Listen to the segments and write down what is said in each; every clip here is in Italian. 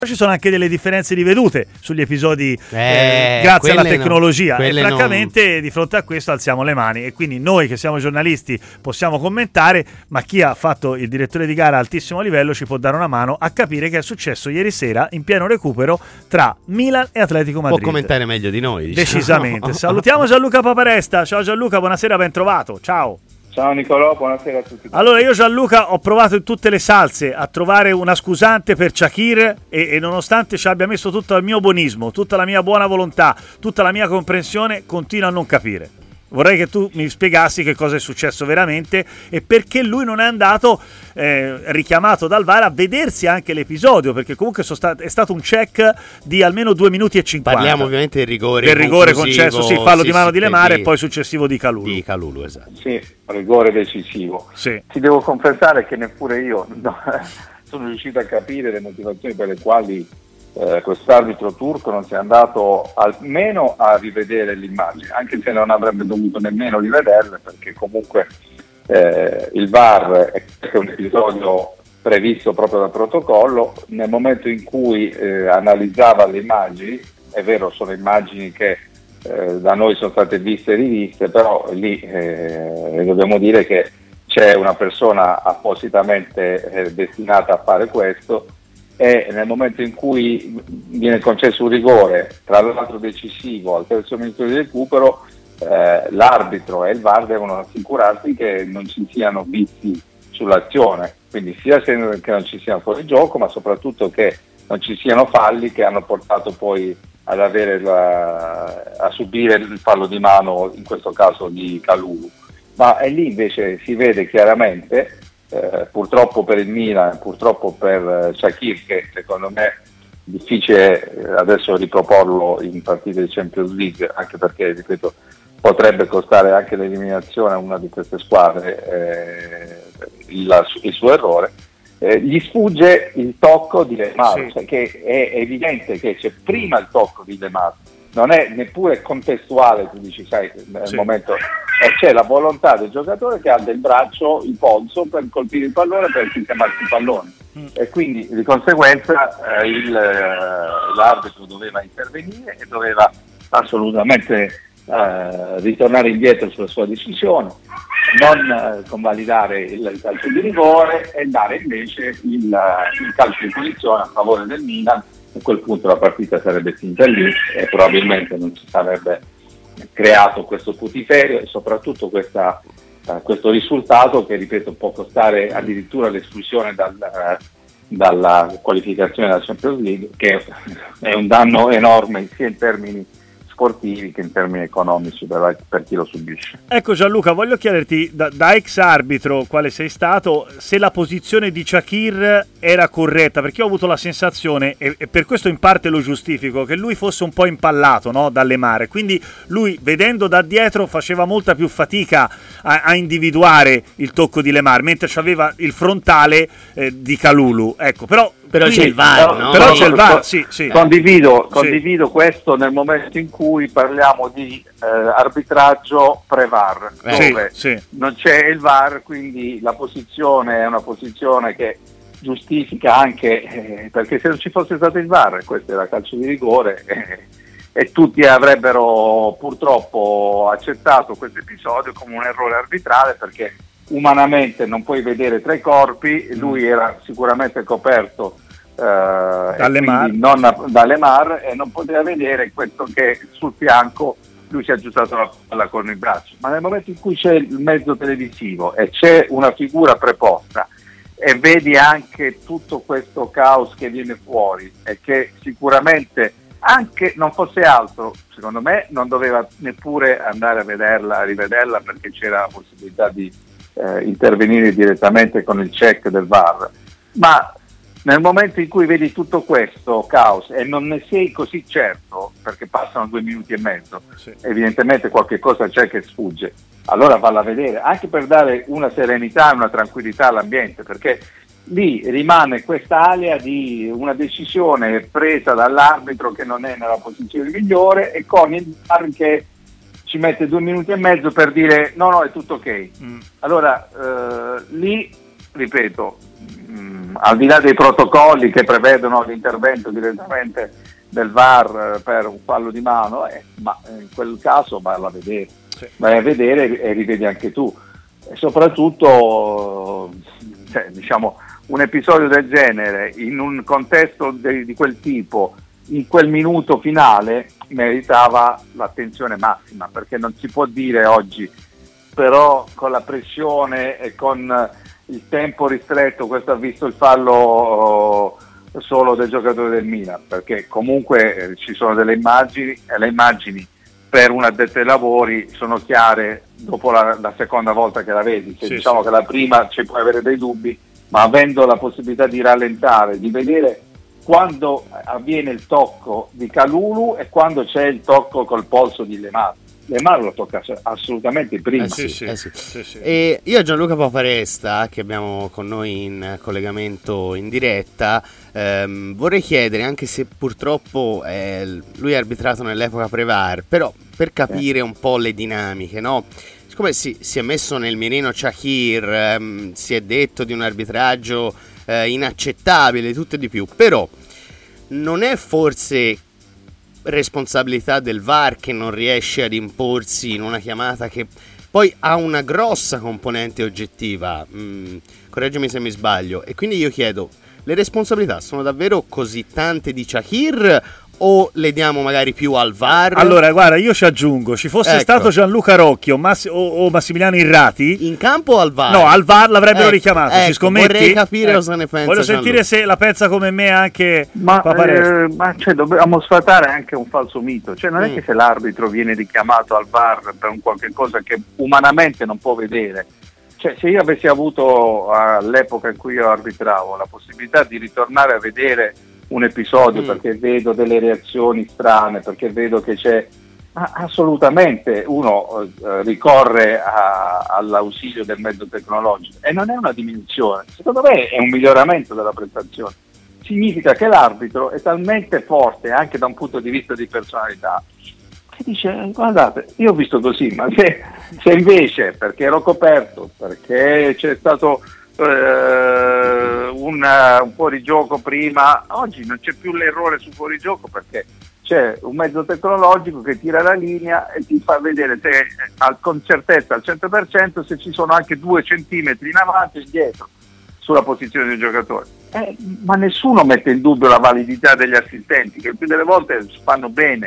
Ci sono anche delle differenze di vedute sugli episodi grazie alla tecnologia e francamente di fronte a questo alziamo le mani, e quindi noi che siamo giornalisti possiamo commentare, ma chi ha fatto il direttore di gara a altissimo livello ci può dare una mano a capire che è successo ieri sera in pieno recupero tra Milan e Atletico Madrid. Può commentare meglio di noi, diciamo. Decisamente. Salutiamo Gianluca Paparesta. Ciao Gianluca, buonasera, ben trovato. Ciao. Ciao Nicolò, buonasera a tutti. Allora, io Gianluca ho provato in tutte le salse a trovare una scusante per Shaqir e nonostante ci abbia messo tutto il mio buonismo, tutta la mia buona volontà, tutta la mia comprensione, continuo a non capire. Vorrei che tu mi spiegassi che cosa è successo veramente e perché lui non è andato richiamato dal VAR a vedersi anche l'episodio, perché comunque è stato un check di almeno 2 minuti e 50. Parliamo ovviamente del rigore. Del rigore concesso, sì, fallo di mano di Lemar e poi successivo di Kalulu. Di Kalulu, esatto. Sì, rigore decisivo. Sì. Ti devo confessare che neppure io sono riuscito a capire le motivazioni per le quali quest'arbitro turco non si è andato almeno a rivedere l'immagine, anche se non avrebbe dovuto nemmeno rivederle, perché comunque il VAR è un episodio previsto proprio dal protocollo. Nel momento in cui analizzava le immagini, è vero, sono immagini che da noi sono state viste e riviste, però lì dobbiamo dire che c'è una persona appositamente destinata a fare questo, e nel momento in cui viene concesso un rigore, tra l'altro decisivo, al terzo minuto di recupero, l'arbitro e il VAR devono assicurarsi che non ci siano vizi sull'azione, quindi sia che non ci siano fuori gioco, ma soprattutto che non ci siano falli che hanno portato poi ad avere a subire il fallo di mano, in questo caso di Kalulu. Ma lì invece si vede chiaramente, purtroppo per il Milan, purtroppo per Shaqir, che secondo me è difficile adesso riproporlo in partite di Champions League, anche perché, ripeto, potrebbe costare anche l'eliminazione a una di queste squadre il suo errore. Gli sfugge il tocco di Lemar, sì. Cioè che è evidente che c'è prima il tocco di Lemar, non è neppure contestuale, tu dici, sai, nel momento, e c'è la volontà del giocatore che ha del braccio il polso per colpire il pallone, per sistemarsi il pallone, e quindi di conseguenza l'arbitro doveva intervenire e doveva assolutamente ritornare indietro sulla sua decisione, non convalidare il calcio di rigore e dare invece il calcio di punizione a favore del Milan. A quel punto la partita sarebbe finita lì e probabilmente non si sarebbe creato questo putiferio e soprattutto questo risultato che, ripeto, può costare addirittura l'esclusione dalla qualificazione della Champions League, che è un danno enorme sia in termini sportivi che in termini economici per chi lo subisce. Ecco Gianluca, voglio chiederti da ex arbitro quale sei stato, se la posizione di Shaqir era corretta, perché ho avuto la sensazione, e per questo in parte lo giustifico, che lui fosse un po' impallato, no, dalle mare, quindi lui vedendo da dietro faceva molta più fatica a individuare il tocco di Lemar, mentre c'aveva il frontale di Kalulu, ecco, però c'è il VAR, no? Però c'è il VAR, sì. Condivido questo nel momento in cui parliamo di arbitraggio pre-VAR, dove non c'è il VAR, quindi la posizione è una posizione che giustifica anche, perché se non ci fosse stato il VAR, questo era calcio di rigore, e tutti avrebbero purtroppo accettato questo episodio come un errore arbitrale, perché umanamente non puoi vedere tra i corpi, lui era sicuramente coperto dalle Mar e non poteva vedere questo, che sul fianco lui si è aggiustato la palla con il braccio, ma nel momento in cui c'è il mezzo televisivo e c'è una figura preposta e vedi anche tutto questo caos che viene fuori e che sicuramente, anche non fosse altro, secondo me non doveva neppure andare a rivederla, perché c'era la possibilità di intervenire direttamente con il check del VAR, ma nel momento in cui vedi tutto questo caos e non ne sei così certo, perché passano 2 minuti e mezzo, evidentemente qualche cosa c'è che sfugge, allora valla a vedere, anche per dare una serenità e una tranquillità all'ambiente, perché lì rimane questa alea di una decisione presa dall'arbitro che non è nella posizione migliore, e con il VAR che ci mette 2 minuti e mezzo per dire no, è tutto ok. Allora lì, ripeto, al di là dei protocolli che prevedono l'intervento direttamente del VAR per un fallo di mano, ma in quel caso vai a vedere e rivedi anche tu. E soprattutto diciamo, un episodio del genere in un contesto di quel tipo, in quel minuto finale, meritava l'attenzione massima, perché non si può dire oggi, però con la pressione e con il tempo ristretto, questo ha visto il fallo solo del giocatore del Milan, perché comunque ci sono delle immagini e le immagini per un addetto ai lavori sono chiare dopo la seconda volta che la vedi. Diciamo che la prima ci puoi avere dei dubbi, ma avendo la possibilità di rallentare, di vedere quando avviene il tocco di Kalulu e quando c'è il tocco col polso di Lemar. Lemar lo tocca assolutamente prima. Sì. E io e Gianluca Paparesta, che abbiamo con noi in collegamento in diretta, vorrei chiedere, anche se purtroppo lui è arbitrato nell'epoca pre-VAR, però per capire un po' le dinamiche, no? Siccome si è messo nel mirino Shaqiri, si è detto di un arbitraggio inaccettabile, tutto e di più, però non è forse responsabilità del VAR che non riesce ad imporsi in una chiamata che poi ha una grossa componente oggettiva, correggimi se mi sbaglio, e quindi io chiedo, le responsabilità sono davvero così tante di Shaqiri o le diamo magari più al VAR? Allora, guarda, io ci aggiungo, ci fosse stato Gianluca Rocchi o Massimiliano Irrati in campo o al VAR? No, al VAR l'avrebbero richiamato, ci scommetti? Vorrei capire cosa ne pensa. Voglio sentire se la pensa come me anche Paparesta. Ma dobbiamo sfatare anche un falso mito, non è che se l'arbitro viene richiamato al VAR per un qualche cosa che umanamente non può vedere, se io avessi avuto all'epoca in cui io arbitravo la possibilità di ritornare a vedere un episodio perché vedo delle reazioni strane, perché vedo che c'è, assolutamente uno ricorre all'ausilio del mezzo tecnologico, e non è una diminuzione, secondo me è un miglioramento della prestazione. Significa che l'arbitro è talmente forte anche da un punto di vista di personalità che dice: guardate, io ho visto così, ma se invece, perché ero coperto, perché c'è stato un fuorigioco prima, oggi non c'è più l'errore su fuorigioco, perché c'è un mezzo tecnologico che tira la linea e ti fa vedere con certezza al 100% se ci sono anche 2 centimetri in avanti e indietro sulla posizione del giocatore. Ma nessuno mette in dubbio la validità degli assistenti, che il più delle volte fanno bene,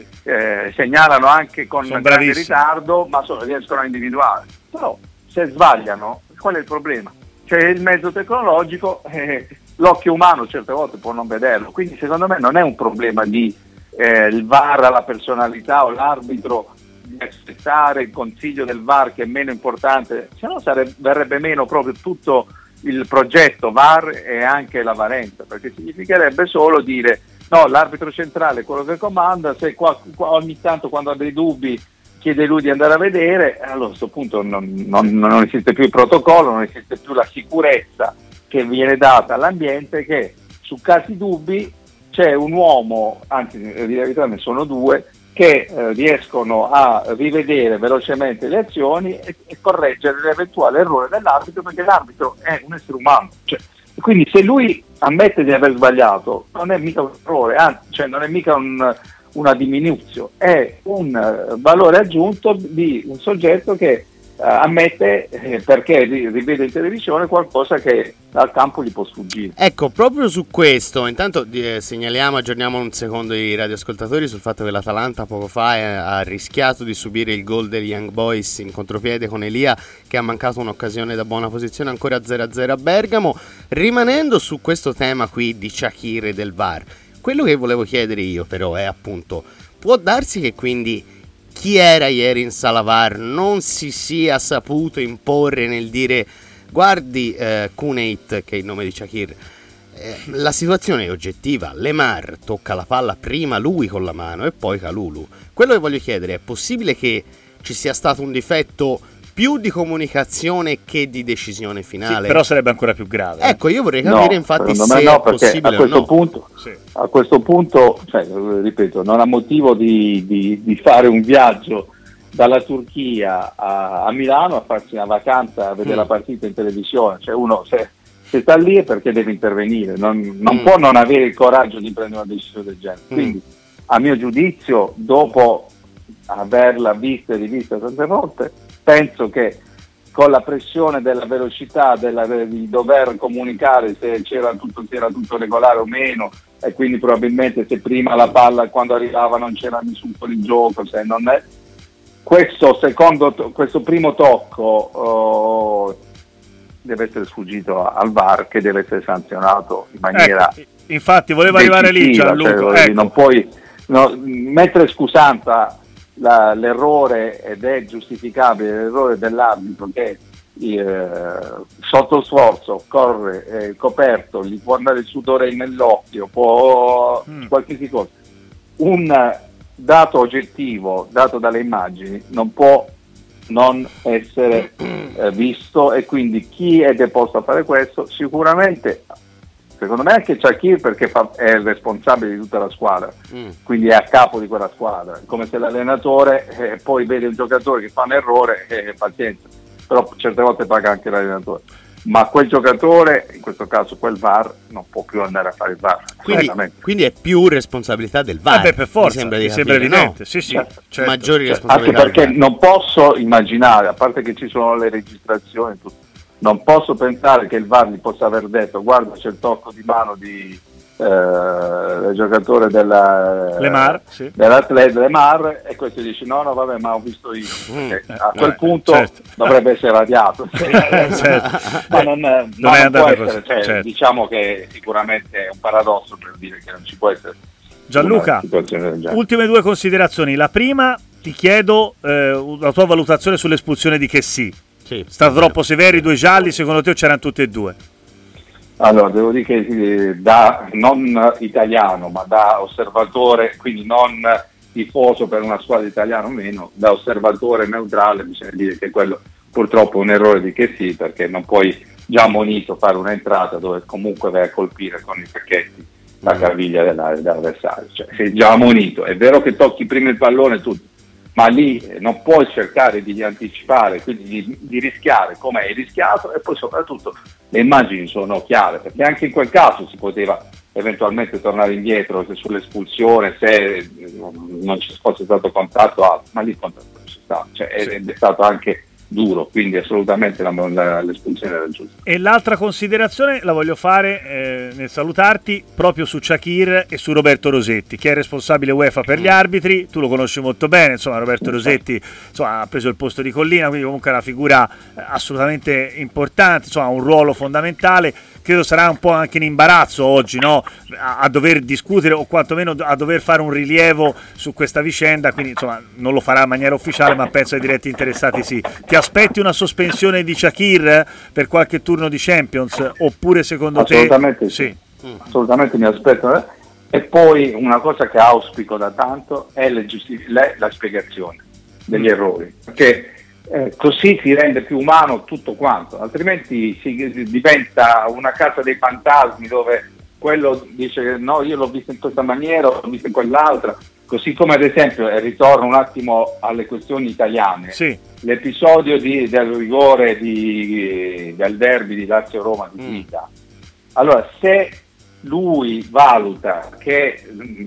segnalano anche con grande ritardo, ma riescono a individuare. Però se sbagliano, qual è il problema? C'è il mezzo tecnologico, l'occhio umano certe volte può non vederlo, quindi secondo me non è un problema di il VAR alla personalità o l'arbitro di aspettare il consiglio del VAR, che è meno importante, se no verrebbe meno proprio tutto il progetto VAR e anche la valenza, perché significherebbe solo dire no, l'arbitro centrale è quello che comanda, se ogni tanto quando ha dei dubbi chiede lui di andare a vedere, allora a questo punto non esiste più il protocollo, non esiste più la sicurezza che viene data all'ambiente, che su casi dubbi c'è un uomo, anzi in verità ne sono 2, che riescono a rivedere velocemente le azioni e correggere l'eventuale errore dell'arbitro, perché l'arbitro è un essere umano. Quindi se lui ammette di aver sbagliato, non è mica un errore, anzi, non è mica una diminuzione, è un valore aggiunto di un soggetto che ammette, perché rivede in televisione qualcosa che dal campo gli può sfuggire. Ecco, proprio su questo, intanto aggiorniamo un secondo i radioascoltatori sul fatto che l'Atalanta poco fa ha rischiato di subire il gol degli Young Boys in contropiede con Elia, che ha mancato un'occasione da buona posizione, ancora 0-0 a Bergamo. Rimanendo su questo tema qui di Shaqiri e del VAR, quello che volevo chiedere io però è appunto, può darsi che quindi chi era ieri in sala VAR non si sia saputo imporre nel dire guardi Kuneit, che è il nome di Shaqiri, la situazione è oggettiva, Lemar tocca la palla prima lui con la mano e poi Kalulu. Quello che voglio chiedere, è possibile che ci sia stato un difetto più di comunicazione che di decisione finale? Sì, però sarebbe ancora più grave. Ecco, io vorrei capire infatti se è possibile o no. A questo punto, ripeto, non ha motivo di fare un viaggio dalla Turchia a Milano a farsi una vacanza a vedere la partita in televisione. Uno se Se sta lì è perché deve intervenire, non può non avere il coraggio di prendere una decisione del genere. Quindi, a mio giudizio, dopo averla vista e rivista tante volte, penso che con la pressione della velocità, di dover comunicare se era tutto regolare o meno, e quindi probabilmente se prima la palla quando arrivava non c'era nessun fuorigioco, se non è questo primo tocco deve essere sfuggito al VAR, che deve essere sanzionato in maniera infatti volevo arrivare lì, Gianluca, cioè, non puoi mettere scusanza l'errore, ed è giustificabile l'errore dell'arbitro che sotto sforzo corre coperto, gli può andare il sudore nell'occhio, può qualsiasi cosa. Un dato oggettivo dato dalle immagini non può non essere visto, e quindi chi è deposto a fare questo? Sicuramente, secondo me, anche Shaqiri, perché è il responsabile di tutta la squadra, quindi è a capo di quella squadra, come se l'allenatore poi vede un giocatore che fa un errore, pazienza, però certe volte paga anche l'allenatore, ma quel giocatore, in questo caso quel VAR, non può più andare a fare il VAR. Quindi è più responsabilità del VAR. Per forza, mi sembra evidente, no? Sì, certo. Maggiori responsabilità. Anche perché non posso immaginare, a parte che ci sono le registrazioni, non posso pensare che il VAR gli possa aver detto: guarda, c'è il tocco di mano del giocatore Lemar, dell'atleta Lemar, e questo dice no vabbè, ma ho visto io. A quel punto dovrebbe essere radiato. Ma non può essere, certo. Diciamo che sicuramente è un paradosso per dire che non ci può essere. Gianluca, ultime due considerazioni. La prima, ti chiedo la tua valutazione sull'espulsione di Chessy. Stato troppo severi, 2 gialli, secondo te, o c'erano tutti e due? Allora, devo dire che da non italiano, ma da osservatore, quindi non tifoso per una squadra italiana o meno, da osservatore neutrale, bisogna dire che quello purtroppo è un errore di Chessy, perché non puoi già ammonito fare un'entrata dove comunque vai a colpire con i pacchetti la caviglia dell'avversario. Cioè, sei già ammonito, è vero che tocchi prima il pallone tutto, ma lì non puoi cercare di anticipare, quindi di rischiare come hai rischiato, e poi soprattutto le immagini sono chiare, perché anche in quel caso si poteva eventualmente tornare indietro sull'espulsione se non ci fosse stato contatto alto, ma lì il contatto non c'è stato, cioè è stato anche duro, quindi assolutamente l'espulsione era giusta. E l'altra considerazione la voglio fare nel salutarti proprio su Shaqiri e su Roberto Rosetti, che è responsabile UEFA per gli arbitri. Tu lo conosci molto bene, insomma, Roberto Rosetti, insomma, ha preso il posto di Collina, quindi comunque è una figura assolutamente importante, insomma, ha un ruolo fondamentale. Credo sarà un po' anche in imbarazzo oggi, no? A dover discutere, o quantomeno a dover fare un rilievo su questa vicenda, quindi insomma non lo farà in maniera ufficiale, ma penso ai diretti interessati sì. Ti aspetti una sospensione di Shaqiri per qualche turno di Champions, oppure secondo te? Sì. Assolutamente mi aspetto. E poi una cosa che auspico da tanto è la spiegazione degli errori, perché così si rende più umano tutto quanto, altrimenti si diventa una casa dei fantasmi, dove quello dice no, io l'ho visto in questa maniera, l'ho visto in quell'altra, così come ad esempio, ritorno un attimo alle questioni italiane, l'episodio del rigore del derby di Lazio-Roma di Guida. Allora, se lui valuta che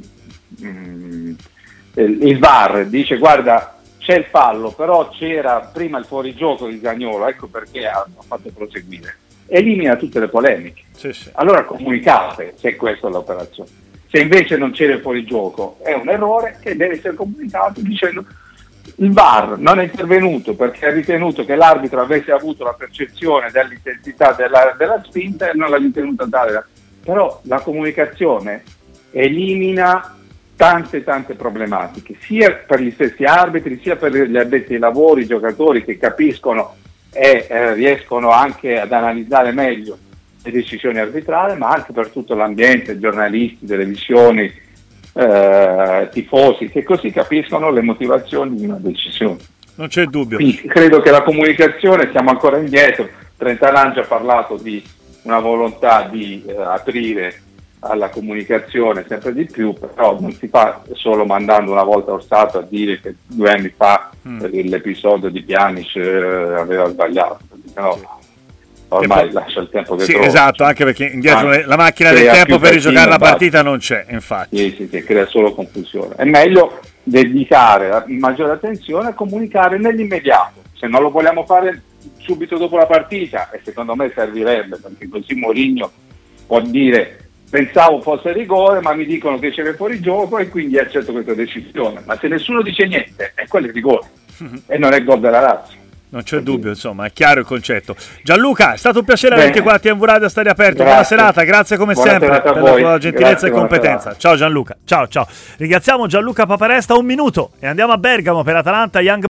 il VAR dice guarda, c'è il fallo, però c'era prima il fuorigioco di Zaniolo, ecco perché ha fatto proseguire, elimina tutte le polemiche. Allora comunicate se questa è l'operazione. Se invece non c'era il fuorigioco, è un errore che deve essere comunicato dicendo il VAR non è intervenuto perché ha ritenuto che l'arbitro avesse avuto la percezione dell'intensità della spinta e non l'ha ritenuta tale. Però la comunicazione elimina tante problematiche, sia per gli stessi arbitri, sia per gli addetti ai lavori, i giocatori che capiscono e riescono anche ad analizzare meglio le decisioni arbitrali, ma anche per tutto l'ambiente, giornalisti, televisioni, tifosi, che così capiscono le motivazioni di una decisione. Non c'è dubbio. Quindi credo che la comunicazione, siamo ancora indietro. Trentalan ha parlato di una volontà di aprire alla comunicazione sempre di più, però non si fa solo mandando una volta allo Stato a dire che 2 anni fa l'episodio di Pjanic aveva sbagliato, no. ormai lascia il tempo che sì, trova. Esatto, anche perché indietro la macchina del crea tempo più per rigiocare la basta. partita non c'è, infatti. Sì, crea solo confusione. È meglio dedicare maggiore attenzione a comunicare nell'immediato. Se non lo vogliamo fare subito dopo la partita, e secondo me servirebbe, perché così Mourinho può dire: pensavo fosse rigore, ma mi dicono che c'era fuori gioco e quindi accetto questa decisione. Ma se nessuno dice niente, è quello il rigore e non è gol della Lazio. Non c'è dubbio, insomma, è chiaro il concetto. Gianluca, è stato un piacere averti qua a TMV Radio a Stare Aperto. Buona serata, grazie come sempre per la tua gentilezza e competenza. Ciao Gianluca, ciao. Ringraziamo Gianluca Paparesta, 1 minuto e andiamo a Bergamo per Atalanta Young